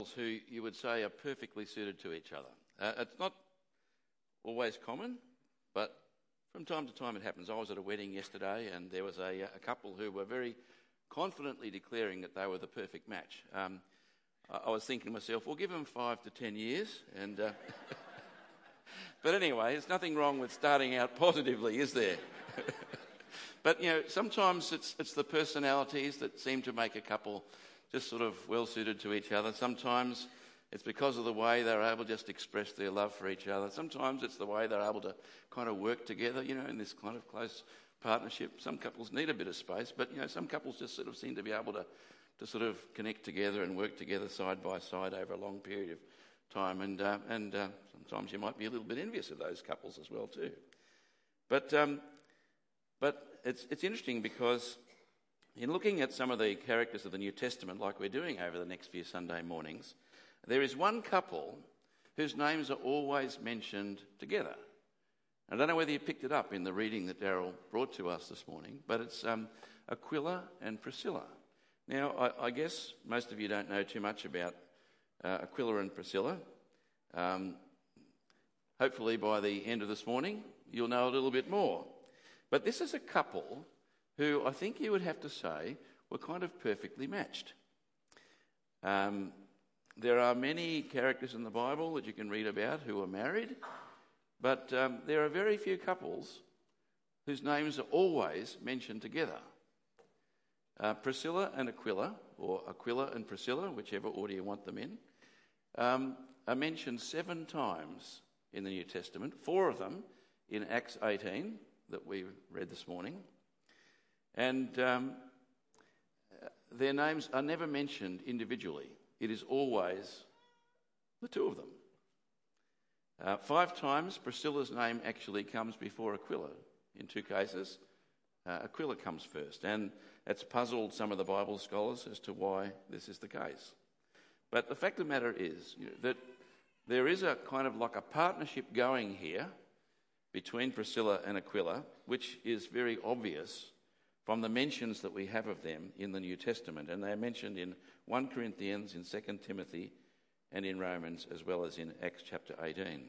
who you would say are perfectly suited to each other. It's not always common, but from time to time it happens. I was at a wedding yesterday and there was a couple who were very confidently declaring that they were the perfect match. I was thinking to myself, we'll give them 5 to 10 years. But anyway, there's nothing wrong with starting out positively, is there? But, sometimes it's the personalities that seem to make a couple just sort of well-suited to each other. Sometimes it's because of the way they're able to just express their love for each other. Sometimes it's the way they're able to kind of work together, in this kind of close partnership. Some couples need a bit of space, but, some couples just sort of seem to be able to sort of connect together and work together side by side over a long period of time. And sometimes you might be a little bit envious of those couples as well too. But it's interesting because in looking at some of the characters of the New Testament, like we're doing over the next few Sunday mornings, there is one couple whose names are always mentioned together. I don't know whether you picked it up in the reading that Daryl brought to us this morning, but it's Aquila and Priscilla. Now, I guess most of you don't know too much about Aquila and Priscilla. Hopefully by the end of this morning, you'll know a little bit more. But this is a couple who I think you would have to say were kind of perfectly matched. There are many characters in the Bible that you can read about who are married, but there are very few couples whose names are always mentioned together. Priscilla and Aquila, or Aquila and Priscilla, whichever order you want them in, are mentioned 7 times in the New Testament, 4 of them in Acts 18 that we read this morning. And their names are never mentioned individually. It is always the 2 of them. 5 times Priscilla's name actually comes before Aquila. In 2 cases, Aquila comes first. And it's puzzled some of the Bible scholars as to why this is the case. But the fact of the matter is that there is a kind of like a partnership going here between Priscilla and Aquila, which is very obvious from the mentions that we have of them in the New Testament. And they are mentioned in 1 Corinthians, in 2 Timothy, and in Romans, as well as in Acts chapter 18.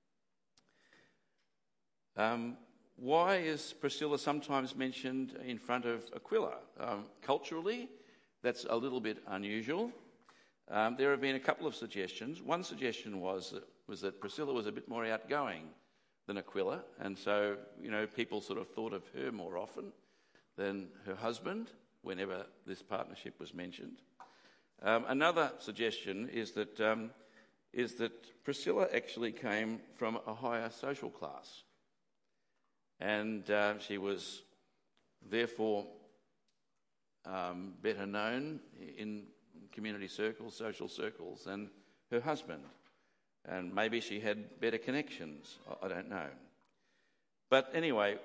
Why is Priscilla sometimes mentioned in front of Aquila? Culturally, that's a little bit unusual. There have been a couple of suggestions. One suggestion was that Priscilla was a bit more outgoing than Aquila, and so, people sort of thought of her more often than her husband whenever this partnership was mentioned. Another suggestion is that Priscilla actually came from a higher social class, and she was therefore better known in community circles, social circles, than her husband. And maybe she had better connections. I don't know. But anyway,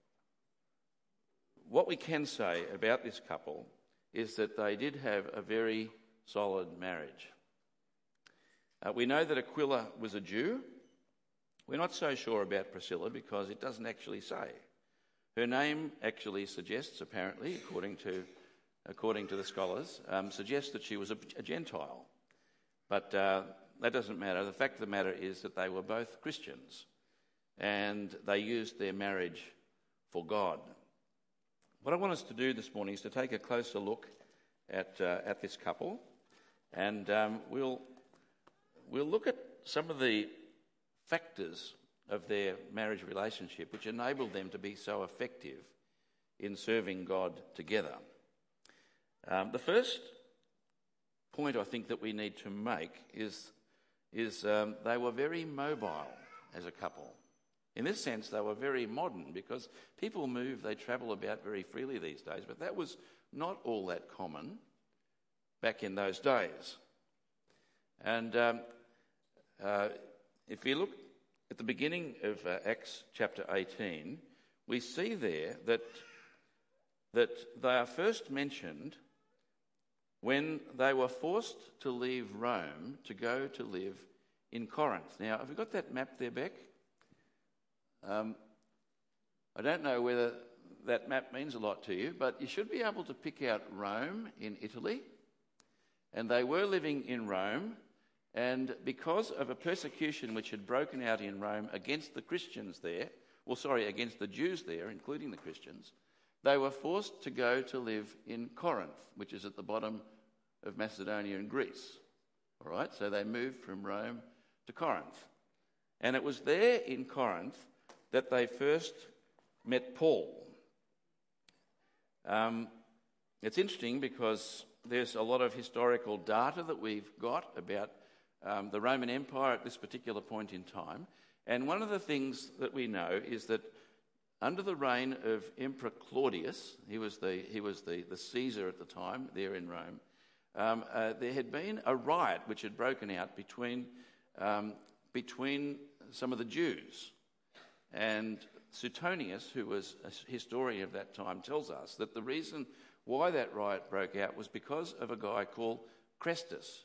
what we can say about this couple is that they did have a very solid marriage. We know that Aquila was a Jew. We're not so sure about Priscilla because it doesn't actually say. Her name actually suggests, apparently, according to the scholars, suggests that she was a Gentile. But that doesn't matter. The fact of the matter is that they were both Christians and they used their marriage for God. What I want us to do this morning is to take a closer look at this couple, and we'll look at some of the factors of their marriage relationship which enabled them to be so effective in serving God together. The first point I think that we need to make is they were very mobile as a couple. In this sense, they were very modern because people move, they travel about very freely these days, but that was not all that common back in those days. And if you look at the beginning of Acts chapter 18, we see there that they are first mentioned when they were forced to leave Rome to go to live in Corinth. Now, have you got that map there, Beck? I don't know whether that map means a lot to you, but you should be able to pick out Rome in Italy. And they were living in Rome And because of a persecution which had broken out in Rome against the Christians there, against the Jews there, including the Christians, they were forced to go to live in Corinth, which is at the bottom of Macedonia and Greece. All right, so they moved from Rome to Corinth. And it was there in Corinth that they first met Paul. It's interesting because there's a lot of historical data that we've got about the Roman Empire at this particular point in time. And one of the things that we know is that under the reign of Emperor Claudius, he was the Caesar at the time there in Rome, there had been a riot which had broken out between some of the Jews. And Suetonius, who was a historian of that time, tells us that the reason why that riot broke out was because of a guy called Chrestus.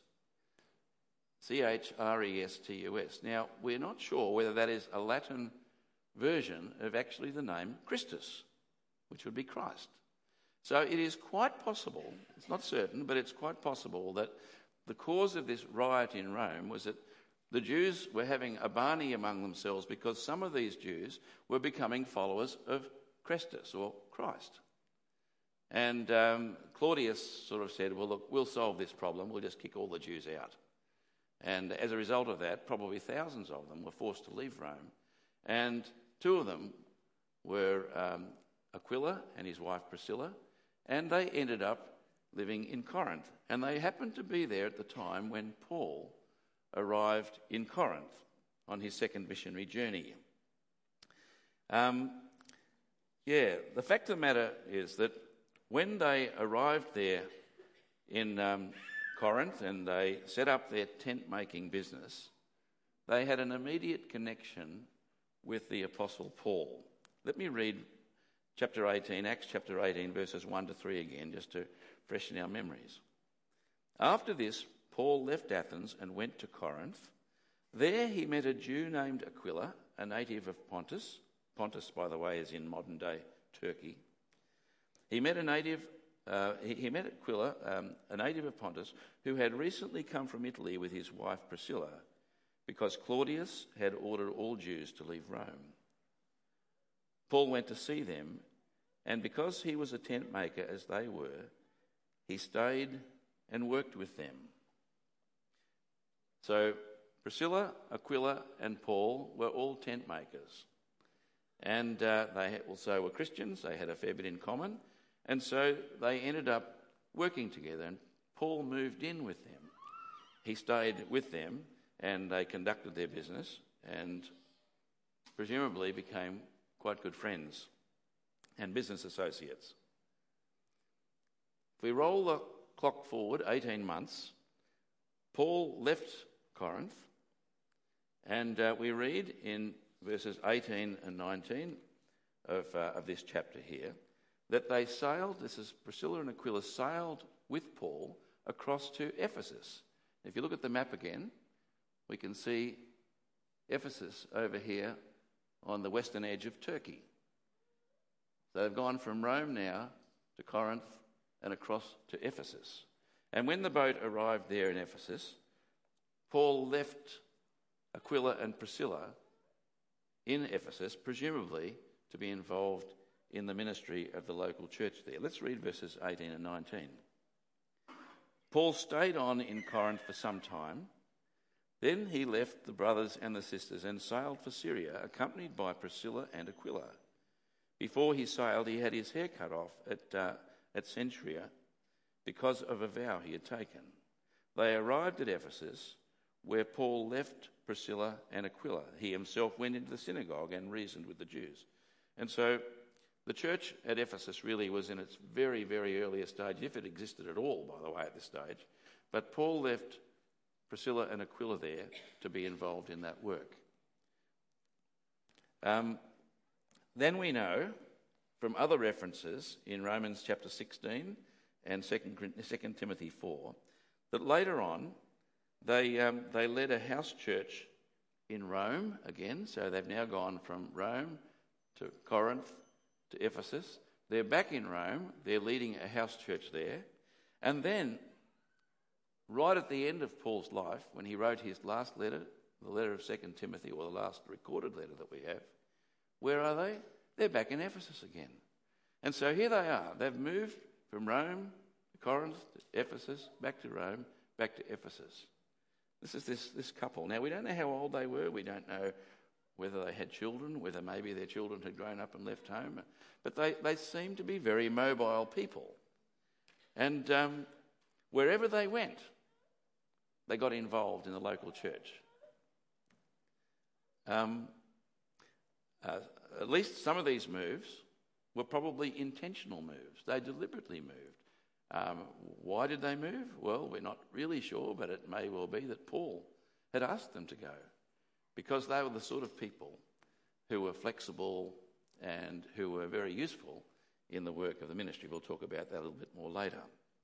Chrestus. Now, we're not sure whether that is a Latin version of actually the name Christus, which would be Christ. So it is quite possible, it's not certain, but it's quite possible that the cause of this riot in Rome was that the Jews were having a barney among themselves because some of these Jews were becoming followers of Chrestus or Christ. And Claudius sort of said, well, look, we'll solve this problem, we'll just kick all the Jews out. And as a result of that, probably thousands of them were forced to leave Rome. And two of them were Aquila and his wife Priscilla, and they ended up living in Corinth. And they happened to be there at the time when Paul arrived in Corinth on his second missionary journey. The fact of the matter is that when they arrived there in Corinth and they set up their tent-making business, they had an immediate connection with the Apostle Paul. Let me read chapter 18, Acts chapter 18, verses 1 to 3 again, just to freshen our memories. After this, Paul left Athens and went to Corinth. There he met a Jew named Aquila, a native of Pontus. Pontus, by the way, is in modern-day Turkey. He met Aquila, a native of Pontus, who had recently come from Italy with his wife Priscilla, because Claudius had ordered all Jews to leave Rome. Paul went to see them, and because he was a tent maker as they were, he stayed and worked with them. So Priscilla, Aquila, and Paul were all tent makers. And they also were Christians. They had a fair bit in common. And so they ended up working together, and Paul moved in with them. He stayed with them, and they conducted their business and presumably became quite good friends and business associates. If we roll the clock forward 18 months, Paul left Corinth, and we read in verses 18 and 19 of this chapter here that they sailed, this is Priscilla and Aquila, sailed with Paul across to Ephesus. If you look at the map again, we can see Ephesus over here on the western edge of Turkey. So they've gone from Rome now to Corinth and across to Ephesus. And when the boat arrived there in Ephesus, Paul left Aquila and Priscilla in Ephesus, presumably to be involved in the ministry of the local church there. Let's read verses 18 and 19. Paul stayed on in Corinth for some time. Then he left the brothers and the sisters and sailed for Syria, accompanied by Priscilla and Aquila. Before he sailed, he had his hair cut off at Cenchrea because of a vow he had taken. They arrived at Ephesus, where Paul left Priscilla and Aquila. He himself went into the synagogue and reasoned with the Jews. And so the church at Ephesus really was in its very, very earliest stage, if it existed at all, by the way, at this stage. But Paul left Priscilla and Aquila there to be involved in that work. Then we know from other references in Romans chapter 16 and 2 Timothy 4 that later on they led a house church in Rome again. So they've now gone from Rome to Corinth to Ephesus. They're back in Rome. They're leading a house church there. And then right at the end of Paul's life, when he wrote his last letter, the letter of 2 Timothy, or the last recorded letter that we have, where are they? They're back in Ephesus again. And so here they are. They've moved from Rome to Corinth to Ephesus, back to Rome, back to Ephesus. This is this couple. Now, we don't know how old they were. We don't know whether they had children, whether maybe their children had grown up and left home. But they seem to be very mobile people. And wherever they went, they got involved in the local church. At least some of these moves were probably intentional moves. They deliberately moved. Why did they move? Well, we're not really sure, but it may well be that Paul had asked them to go, because they were the sort of people who were flexible and who were very useful in the work of the ministry. We'll talk about that a little bit more later.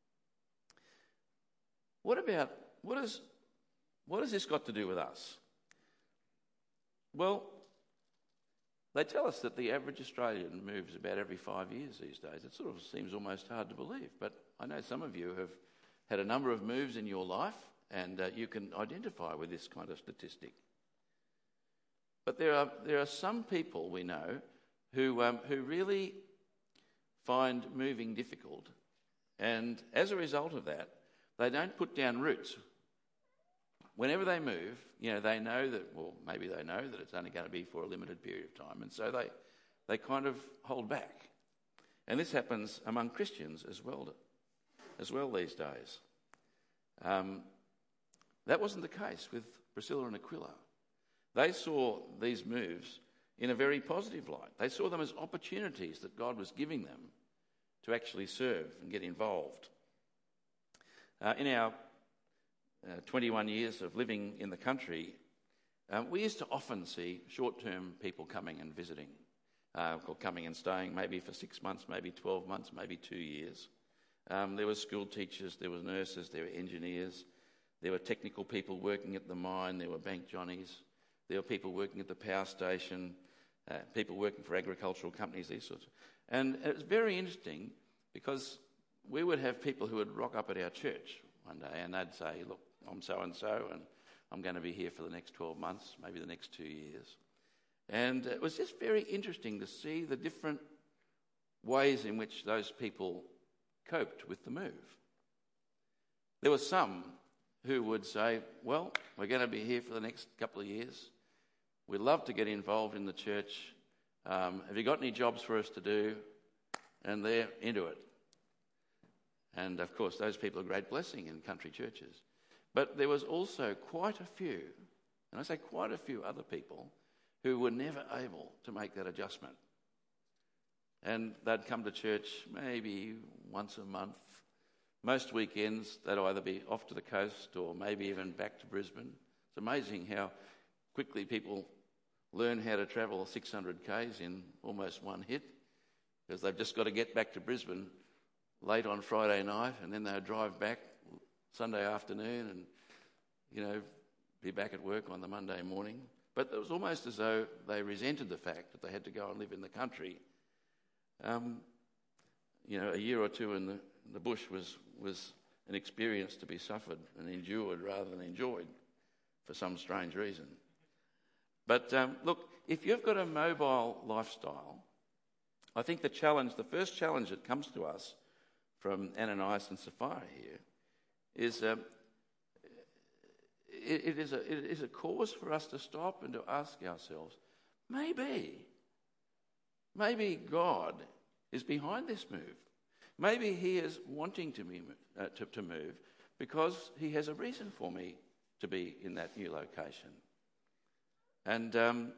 What has this got to do with us? Well, they tell us that the average Australian moves about every 5 years these days. It sort of seems almost hard to believe, but I know some of you have had a number of moves in your life, and you can identify with this kind of statistic. But there are some people we know who really find moving difficult, and as a result of that, they don't put down roots. Whenever they move, they know that, well, maybe they know that it's only going to be for a limited period of time, and so they kind of hold back. And this happens among Christians as well these days. That wasn't the case with Priscilla and Aquila. They saw these moves in a very positive light. They saw them as opportunities that God was giving them to actually serve and get involved. In our 21 years of living in the country, we used to often see short-term people coming and visiting, or coming and staying maybe for 6 months, maybe 12 months, maybe 2 years. There were school teachers, there were nurses, there were engineers, there were technical people working at the mine, there were bank johnnies, there were people working at the power station, people working for agricultural companies, these sorts. And it was very interesting because we would have people who would rock up at our church one day and they'd say, look, I'm so-and-so and I'm going to be here for the next 12 months, maybe the next 2 years. And it was just very interesting to see the different ways in which those people coped with the move. There were some who would say, well, we're going to be here for the next couple of years. We'd love to get involved in the church. Have you got any jobs for us to do? And they're into it. And of course, those people are a great blessing in country churches. But there was also quite a few, and I say quite a few other people, who were never able to make that adjustment. And they'd come to church maybe once a month. Most weekends, they'd either be off to the coast or maybe even back to Brisbane. It's amazing how quickly people learn how to travel 600 k's in almost one hit, because they've just got to get back to Brisbane late on Friday night, and then they'll drive back Sunday afternoon and, be back at work on the Monday morning. But it was almost as though they resented the fact that they had to go and live in the country. A year or two in the bush was an experience to be suffered and endured rather than enjoyed for some strange reason. But look, if you've got a mobile lifestyle, I think the first challenge that comes to us from Ananias and Sapphira here is it is a cause for us to stop and to ask ourselves, maybe God is behind this move. Maybe he is wanting to move because he has a reason for me to be in that new location. And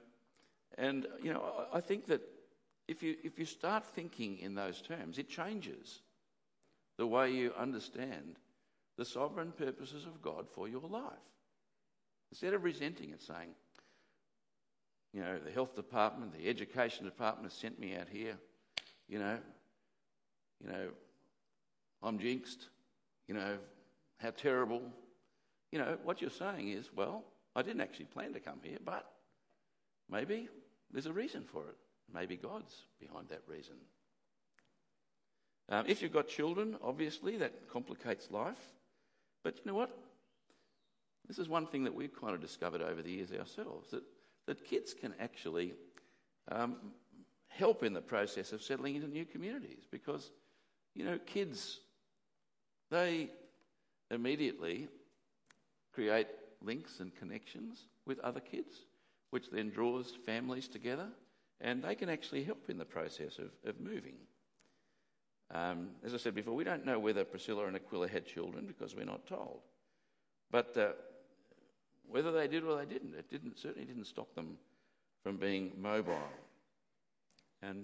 I think that if you start thinking in those terms, it changes the way you understand the sovereign purposes of God for your life. Instead of resenting it, saying, the health department, the education department has sent me out here, I'm jinxed, how terrible. What you're saying is, well, I didn't actually plan to come here, but maybe there's a reason for it. Maybe God's behind that reason. If you've got children, obviously that complicates life. But you know what? This is one thing that we've kind of discovered over the years ourselves, that kids can actually help in the process of settling into new communities, because, kids, they immediately create links and connections with other kids, which then draws families together, and they can actually help in the process of moving. As I said before, we don't know whether Priscilla and Aquila had children because we're not told. But whether they did or they didn't, certainly didn't stop them from being mobile. And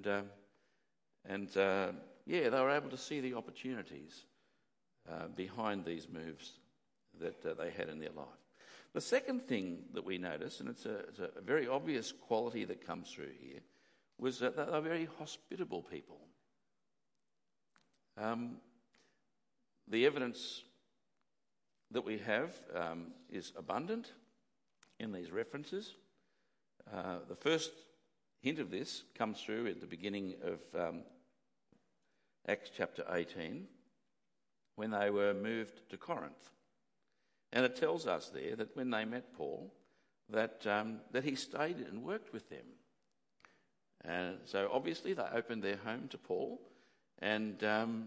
they were able to see the opportunities behind these moves that they had in their life. The second thing that we notice, and it's a very obvious quality that comes through here, was that they're very hospitable people. The evidence that we have is abundant in these references. The first hint of this comes through at the beginning of Acts chapter 18, when they were moved to Corinth. And it tells us there that when they met Paul, that he stayed and worked with them. And so obviously they opened their home to Paul, and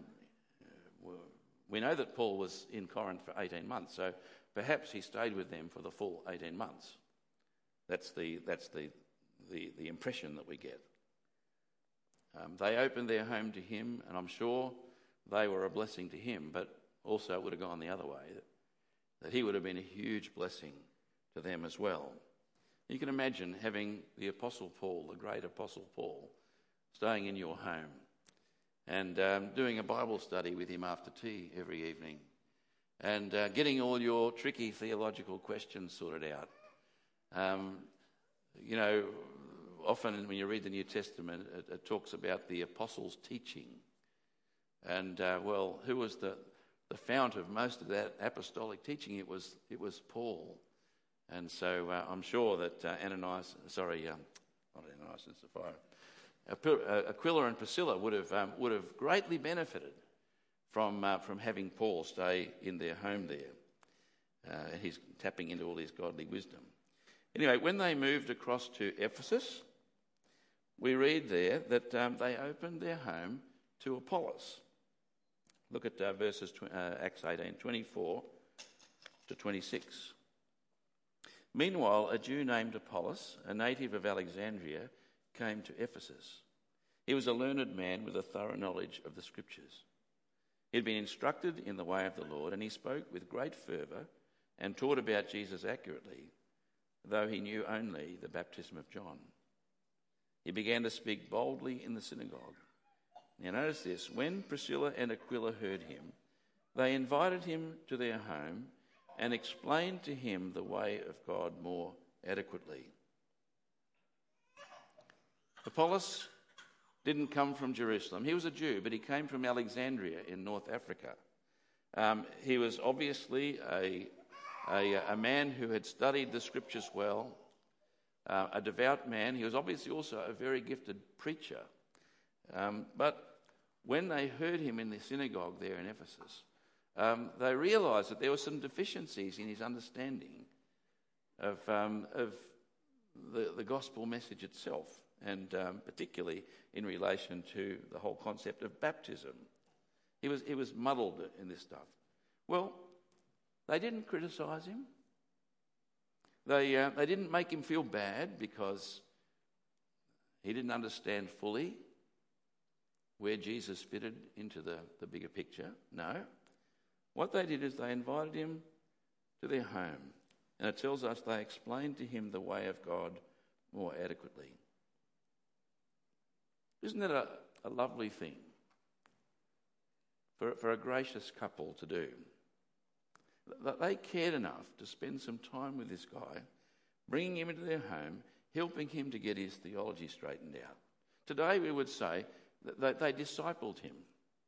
we know that Paul was in Corinth for 18 months, so perhaps he stayed with them for the full 18 months. That's the impression that we get. They opened their home to him, and I'm sure they were a blessing to him, but also it would have gone the other way, that he would have been a huge blessing to them as well. You can imagine having the Apostle Paul, the great Apostle Paul, staying in your home and doing a Bible study with him after tea every evening, and getting all your tricky theological questions sorted out. Often when you read the New Testament, it talks about the apostles' teaching. And, who was the fount of most of that apostolic teaching? It was Paul. And so I'm sure that Aquila and Priscilla would have greatly benefited from having Paul stay in their home there. He's tapping into all his godly wisdom. Anyway, when they moved across to Ephesus, we read there that they opened their home to Apollos. Look at Acts 18, 24 to 26. Meanwhile, a Jew named Apollos, a native of Alexandria, came to Ephesus. He was a learned man with a thorough knowledge of the Scriptures. He had been instructed in the way of the Lord, and he spoke with great fervour and taught about Jesus accurately, though he knew only the baptism of John. He began to speak boldly in the synagogue. Now notice this, when Priscilla and Aquila heard him, they invited him to their home and explained to him the way of God more adequately. Apollos didn't come from Jerusalem. He was a Jew, but he came from Alexandria in North Africa. He was obviously a man who had studied the Scriptures well, a devout man. He was obviously also a very gifted preacher. But when they heard him in the synagogue there in Ephesus, they realised that there were some deficiencies in his understanding of the gospel message itself, and particularly in relation to the whole concept of baptism. He was muddled in this stuff. Well, they didn't criticise him. They didn't make him feel bad because he didn't understand fully where Jesus fitted into the bigger picture. No. What they did is they invited him to their home, and it tells us they explained to him the way of God more adequately. Isn't that a lovely thing for a gracious couple to do? They cared enough to spend some time with this guy, bringing him into their home, helping him to get his theology straightened out. Today we would say that they discipled him.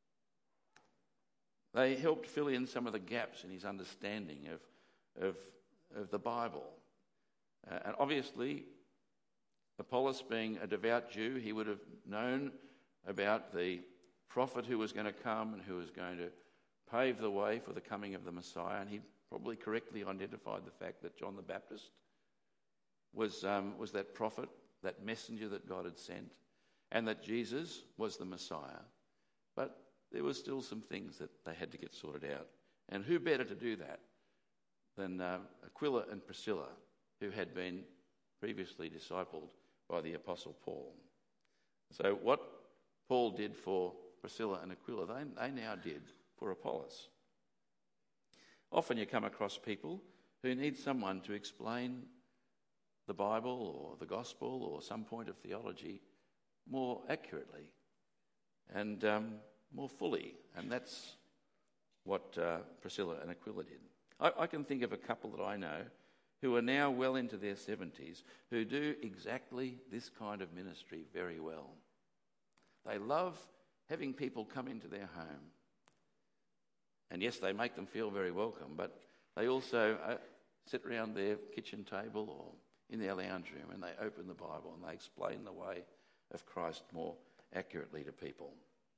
They helped fill in some of the gaps in his understanding of the Bible. And obviously, Apollos being a devout Jew, he would have known about the prophet who was going to come and who was going to pave the way for the coming of the Messiah, and he probably correctly identified the fact that John the Baptist was that prophet, that messenger that God had sent, and that Jesus was the Messiah. But there were still some things that they had to get sorted out. And who better to do that than Aquila and Priscilla, who had been previously discipled by the Apostle Paul. So what Paul did for Priscilla and Aquila, they now did for Apollos. Often you come across people who need someone to explain the Bible or the gospel or some point of theology more accurately and more fully, and that's what Priscilla and Aquila did. I can think of a couple that I know who are now well into their 70s who do exactly this kind of ministry very well. They love having people come into their home. And yes, they make them feel very welcome, but they also sit around their kitchen table or in their lounge room and they open the Bible and they explain the way of Christ more accurately to people.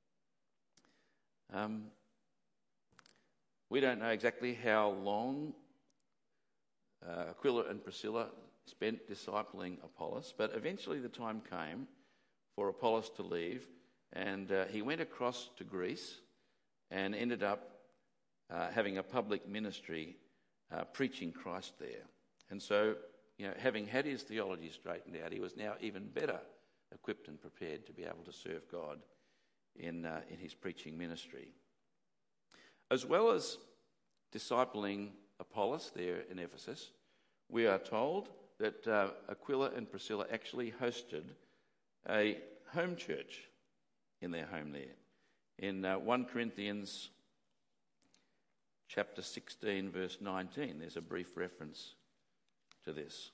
We don't know exactly how long Aquila and Priscilla spent discipling Apollos, but eventually the time came for Apollos to leave, and he went across to Greece and ended up having a public ministry preaching Christ there. And so, having had his theology straightened out, he was now even better equipped and prepared to be able to serve God in his preaching ministry. As well as discipling Apollos there in Ephesus, we are told that Aquila and Priscilla actually hosted a home church in their home there. In 1 Corinthians chapter 16, verse 19, there's a brief reference to this.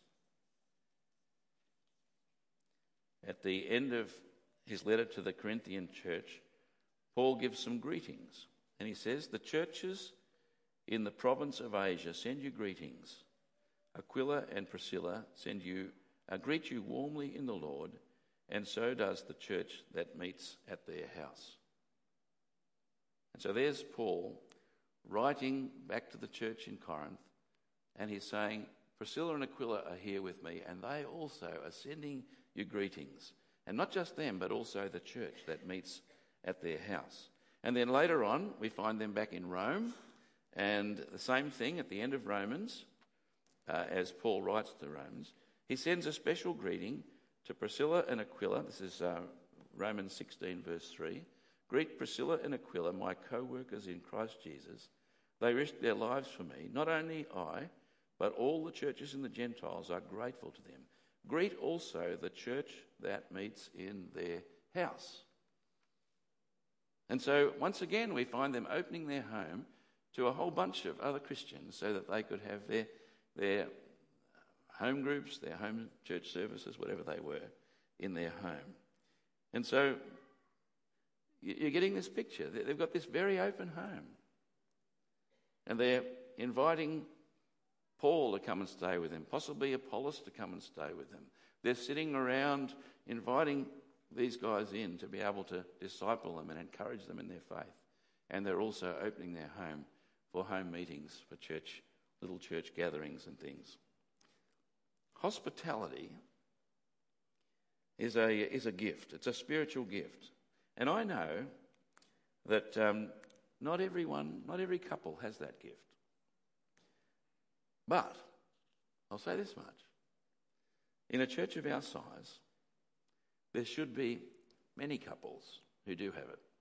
At the end of his letter to the Corinthian church, Paul gives some greetings, and he says, "The churches in the province of Asia send you greetings. Aquila and Priscilla greet you warmly in the Lord, and so does the church that meets at their house." And so there's Paul writing back to the church in Corinth, and he's saying, Priscilla and Aquila are here with me, and they also are sending you greetings. And not just them, but also the church that meets at their house. And then later on, we find them back in Rome, and the same thing at the end of Romans, as Paul writes to the Romans, he sends a special greeting to Priscilla and Aquila. This is Romans 16, verse 3. "Greet Priscilla and Aquila, my co-workers in Christ Jesus. They risked their lives for me. Not only I, but all the churches in the Gentiles are grateful to them. Greet also the church that meets in their house." And so once again, we find them opening their home to a whole bunch of other Christians so that they could have their home groups, their home church services, whatever they were, in their home. And so you're getting this picture. They've got this very open home. And they're inviting Paul to come and stay with them, possibly Apollos to come and stay with them. They're sitting around inviting these guys in to be able to disciple them and encourage them in their faith. And they're also opening their home for home meetings, for church, little church gatherings and things. Hospitality is a gift. It's a spiritual gift. And I know that not every couple has that gift. But I'll say this much. In a church of our size, there should be many couples who do have it.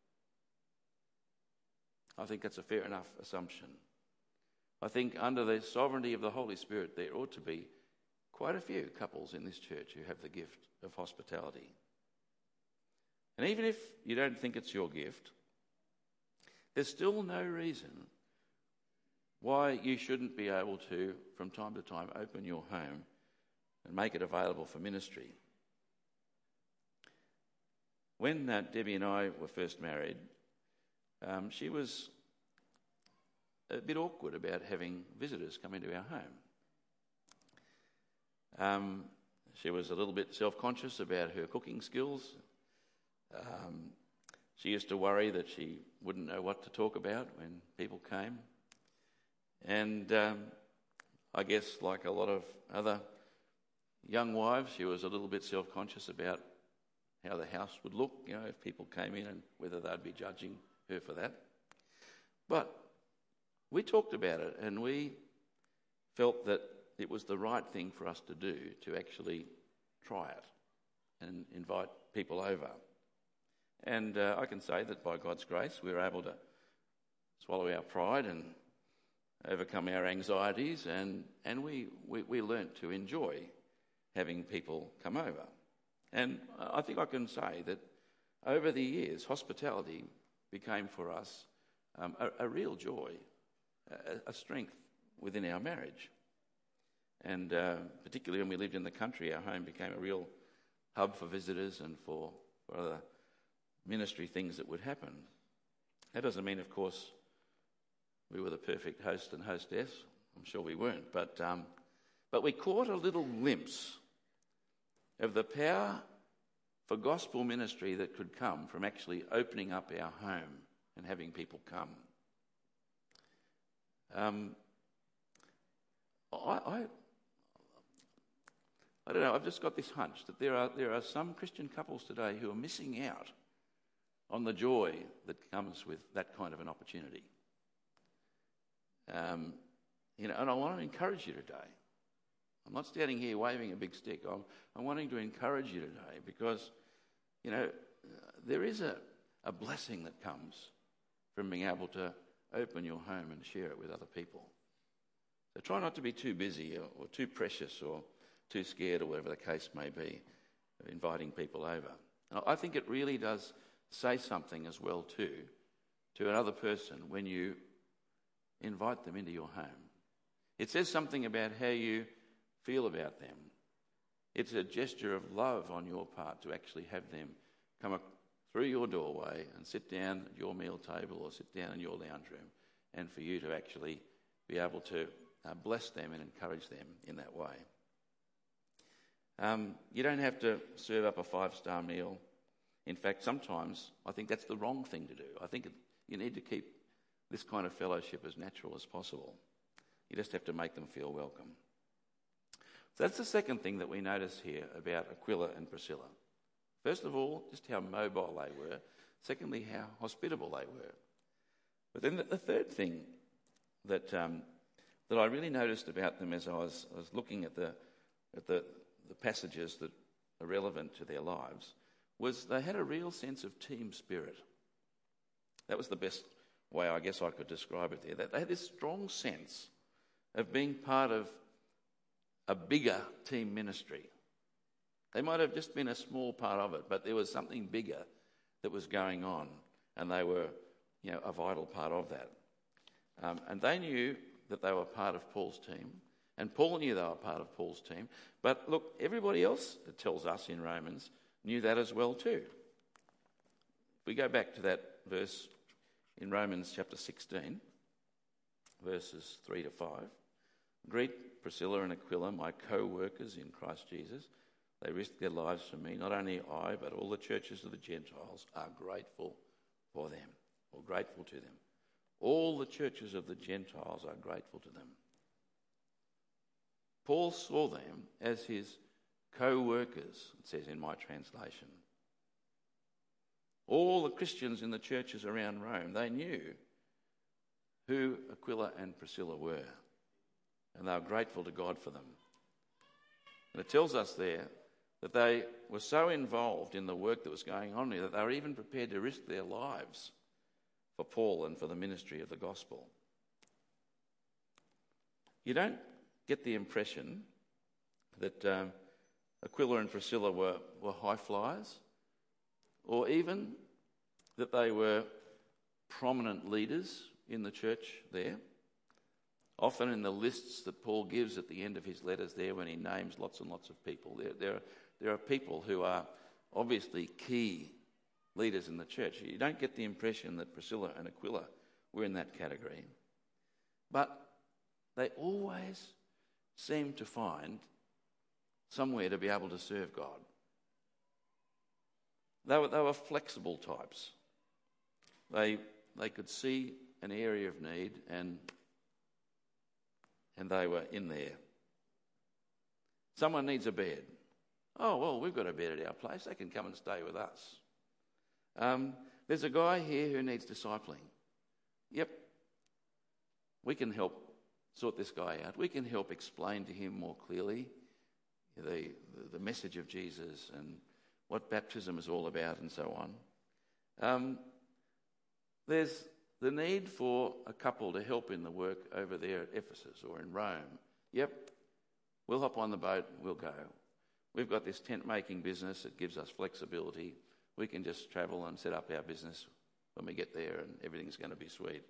I think that's a fair enough assumption. I think under the sovereignty of the Holy Spirit, there ought to be quite a few couples in this church who have the gift of hospitality. And even if you don't think it's your gift, there's still no reason why you shouldn't be able to, from time to time, open your home and make it available for ministry. When Debbie and I were first married, she was a bit awkward about having visitors come into our home. She was a little bit self-conscious about her cooking skills. She used to worry that she wouldn't know what to talk about when people came. And I guess like a lot of other young wives, she was a little bit self-conscious about how the house would look, if people came in and whether they'd be judging her for that. But we talked about it and we felt that it was the right thing for us to do to actually try it and invite people over. And I can say that by God's grace we were able to swallow our pride and overcome our anxieties, and we learnt to enjoy having people come over. And I think I can say that over the years, hospitality became for us a real joy, a strength within our marriage. And particularly when we lived in the country, our home became a real hub for visitors and for other ministry things that would happen. That doesn't mean, of course, we were the perfect host and hostess. I'm sure we weren't. But we caught a little glimpse of the power for gospel ministry that could come from actually opening up our home and having people come. I don't know, I've just got this hunch that there are some Christian couples today who are missing out on the joy that comes with that kind of an opportunity. And I want to encourage you today. I'm not standing here waving a big stick. I'm wanting to encourage you today because, there is a blessing that comes from being able to open your home and share it with other people. So try not to be too busy or too precious or too scared or whatever the case may be of inviting people over. Now, I think it really does say something as well too to another person when you invite them into your home. It says something about how you feel about them. It's a gesture of love on your part to actually have them come through your doorway and sit down at your meal table or sit down in your lounge room, and for you to actually be able to bless them and encourage them in that way. You don't have to serve up a 5-star meal. In fact, sometimes I think that's the wrong thing to do. I think you need to keep this kind of fellowship as natural as possible. You just have to make them feel welcome. So that's the second thing that we notice here about Aquila and Priscilla. First of all, just how mobile they were. Secondly, how hospitable they were. But then the third thing that I really noticed about them as I was looking at the passages that are relevant to their lives was they had a real sense of team spirit. That was the best way I guess I could describe it there. They had this strong sense of being part of a bigger team ministry. They might have just been a small part of it, but there was something bigger that was going on, and they were, a vital part of that. And they knew that they were part of Paul's team, and Paul knew they were part of Paul's team. But look, everybody else, it tells us in Romans, knew that as well too. If we go back to that verse in Romans chapter 16, verses 3 to 5, greet Priscilla and Aquila, my co-workers in Christ Jesus. They risked their lives for me. Not only I, but all the churches of the Gentiles are grateful for them, or grateful to them. All the churches of the Gentiles are grateful to them. Paul saw them as his co-workers, it says in my translation. All the Christians in the churches around Rome, they knew who Aquila and Priscilla were, and they were grateful to God for them. And it tells us there that they were so involved in the work that was going on there that they were even prepared to risk their lives for Paul and for the ministry of the gospel. You don't get the impression that Aquila and Priscilla were high flyers, or even that they were prominent leaders in the church there. Often in the lists that Paul gives at the end of his letters there, when he names lots and lots of people, there are people who are obviously key leaders in the church. You don't get the impression that Priscilla and Aquila were in that category. But they always seem to find somewhere to be able to serve God. They were flexible types. They could see an area of need and they were in there. Someone needs a bed. Oh, well, we've got a bed at our place. They can come and stay with us. There's a guy here who needs discipling. Yep. We can help sort this guy out. We can help explain to him more clearly the message of Jesus and what baptism is all about and so on. There's the need for a couple to help in the work over there at Ephesus or in Rome. Yep, we'll hop on the boat, we'll go. We've got this tent-making business that gives us flexibility. We can just travel and set up our business when we get there and everything's going to be sweet.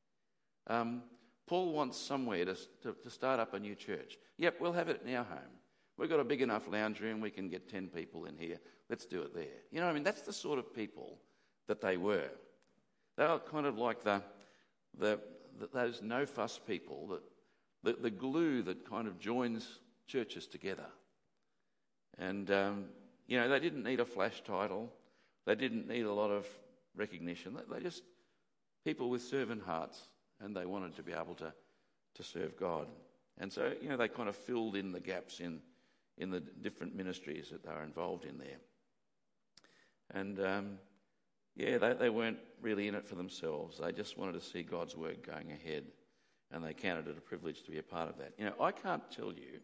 Paul wants somewhere to start up a new church. Yep, we'll have it in our home. We've got a big enough lounge room, we can get 10 people in here. Let's do it there. You know what I mean? That's the sort of people that they were. They were kind of like those no-fuss people, the glue that kind of joins churches together. And, they didn't need a flash title. They didn't need a lot of recognition. They just people with servant hearts, and they wanted to be able to serve God. And so, they kind of filled in the gaps in the different ministries that they were involved in there. And, they weren't really in it for themselves. They just wanted to see God's work going ahead, and they counted it a privilege to be a part of that. I can't tell you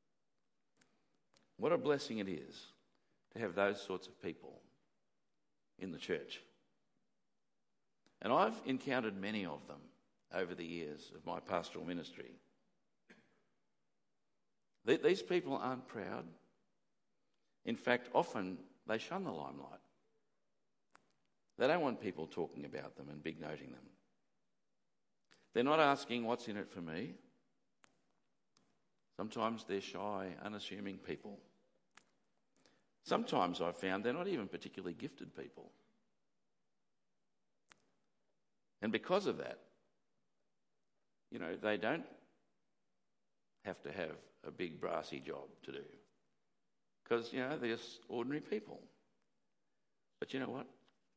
what a blessing it is to have those sorts of people in the church. And I've encountered many of them over the years of my pastoral ministry. These people aren't proud. In fact, often they shun the limelight. They don't want people talking about them and big-noting them. They're not asking what's in it for me. Sometimes they're shy, unassuming people. Sometimes I've found they're not even particularly gifted people. And because of that, they don't have to have a big brassy job to do. Because, they're just ordinary people. But you know what?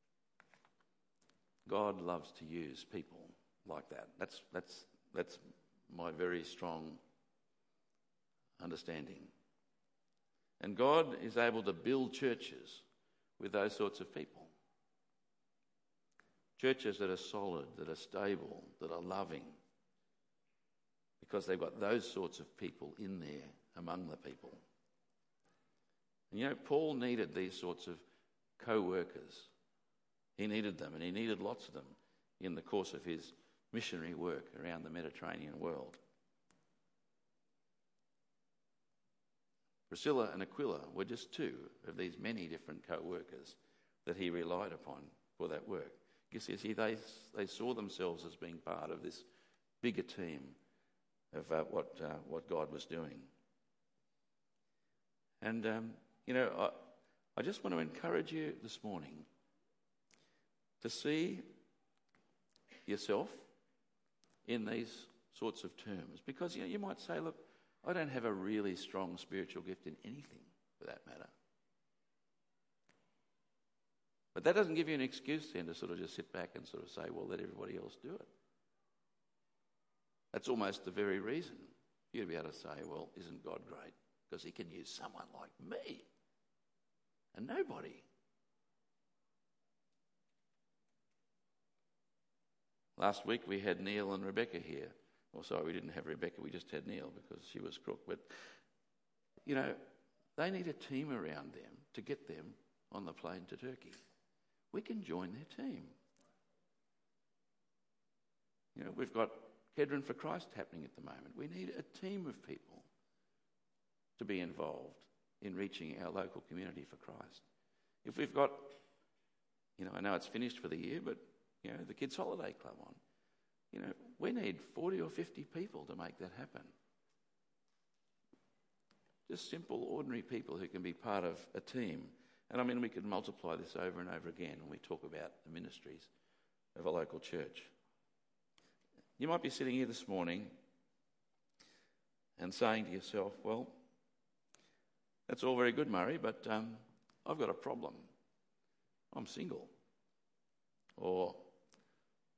God loves to use people like that. That's my very strong understanding. And God is able to build churches with those sorts of people. Churches that are solid, that are stable, that are loving. Because they've got those sorts of people in there among the people. And Paul needed these sorts of co-workers. He needed them, and he needed lots of them in the course of his missionary work around the Mediterranean world. Priscilla and Aquila were just two of these many different co-workers that he relied upon for that work. You see, they saw themselves as being part of this bigger team of what God was doing. And, I just want to encourage you this morning to see yourself in these sorts of terms. Because, you might say, look, I don't have a really strong spiritual gift in anything, for that matter. But that doesn't give you an excuse then to sort of just sit back and sort of say, well, let everybody else do it. That's almost the very reason for you to be able to say, well, isn't God great? Because he can use someone like me and nobody. Last week we had Neil and Rebecca here. Well, sorry, we didn't have Rebecca, we just had Neil because she was crook. But, they need a team around them to get them on the plane to Turkey. We can join their team. We've got Kedron for Christ happening at the moment. We need a team of people to be involved in reaching our local community for Christ. If we've got, I know it's finished for the year, but, the Kids Holiday Club on, we need 40 or 50 people to make that happen. Just simple, ordinary people who can be part of a team. And we could multiply this over and over again when we talk about the ministries of a local church. You might be sitting here this morning and saying to yourself, well, that's all very good, Murray, but I've got a problem. I'm single. Or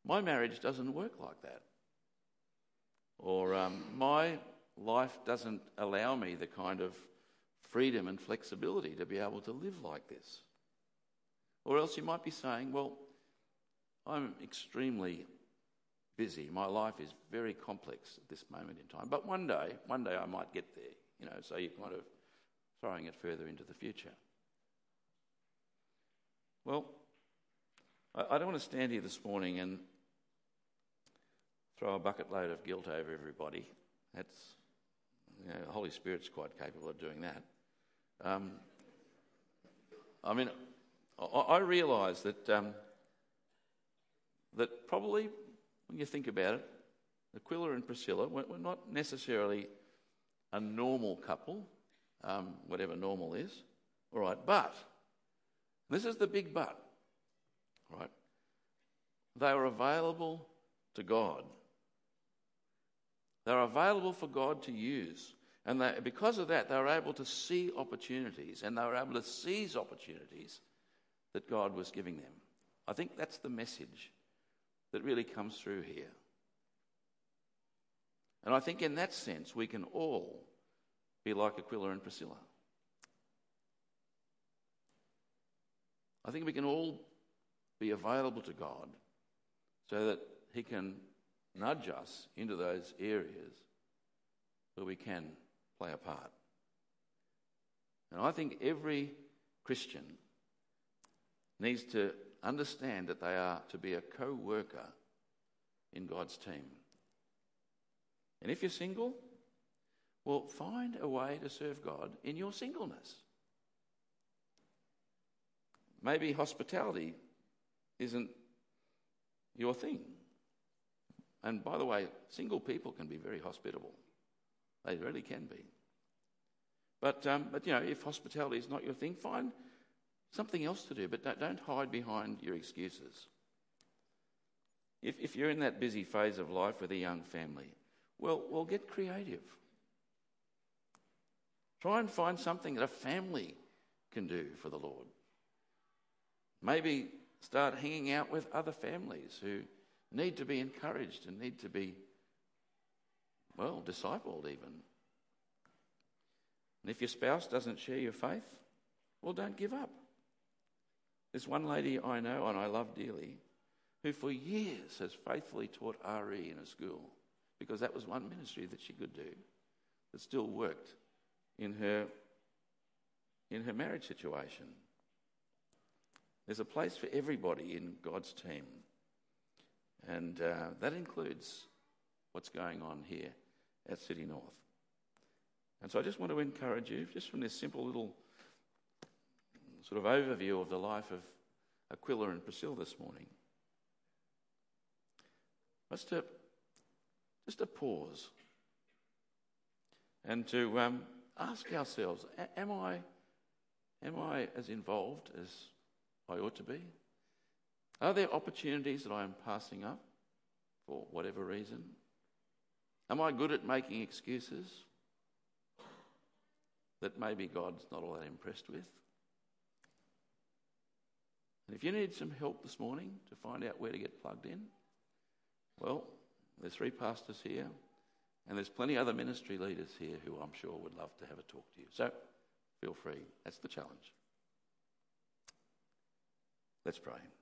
my marriage doesn't work like that. Or my life doesn't allow me the kind of freedom and flexibility to be able to live like this. Or else you might be saying, well, I'm extremely busy. My life is very complex at this moment in time. But one day I might get there, so you're kind of throwing it further into the future. Well, I don't want to stand here this morning and throw a bucket load of guilt over everybody. That's, the Holy Spirit's quite capable of doing that. I realise that that probably, when you think about it, Aquila and Priscilla were not necessarily a normal couple, whatever normal is, all right, but, this is the big but, right, they were available to God. They were available for God to use. And because of that, they were able to see opportunities, and they were able to seize opportunities that God was giving them. I think that's the message that really comes through here. And I think in that sense, we can all be like Aquila and Priscilla. I think we can all be available to God so that he can nudge us into those areas where we can play a part. And I think every Christian needs to understand that they are to be a co-worker in God's team. And if you're single, well, find a way to serve God in your singleness. Maybe hospitality isn't your thing. And by the way, single people can be very hospitable. They really can be. But if hospitality is not your thing, find something else to do, but don't hide behind your excuses. If you're in that busy phase of life with a young family, well, get creative. Try and find something that a family can do for the Lord. Maybe start hanging out with other families who need to be encouraged and need to be, discipled even. And if your spouse doesn't share your faith, well, don't give up. There's one lady I know and I love dearly who for years has faithfully taught RE in a school because that was one ministry that she could do that still worked in her marriage situation. There's a place for everybody in God's team. And that includes what's going on here at City North. And so I just want to encourage you, just from this simple little sort of overview of the life of Aquila and Priscilla this morning, just to pause and to ask ourselves, am I as involved as I ought to be? Are there opportunities that I am passing up for whatever reason? Am I good at making excuses that maybe God's not all that impressed with? And if you need some help this morning to find out where to get plugged in, well, there's 3 pastors here, and there's plenty other ministry leaders here who I'm sure would love to have a talk to you. So feel free. That's the challenge. Let's pray.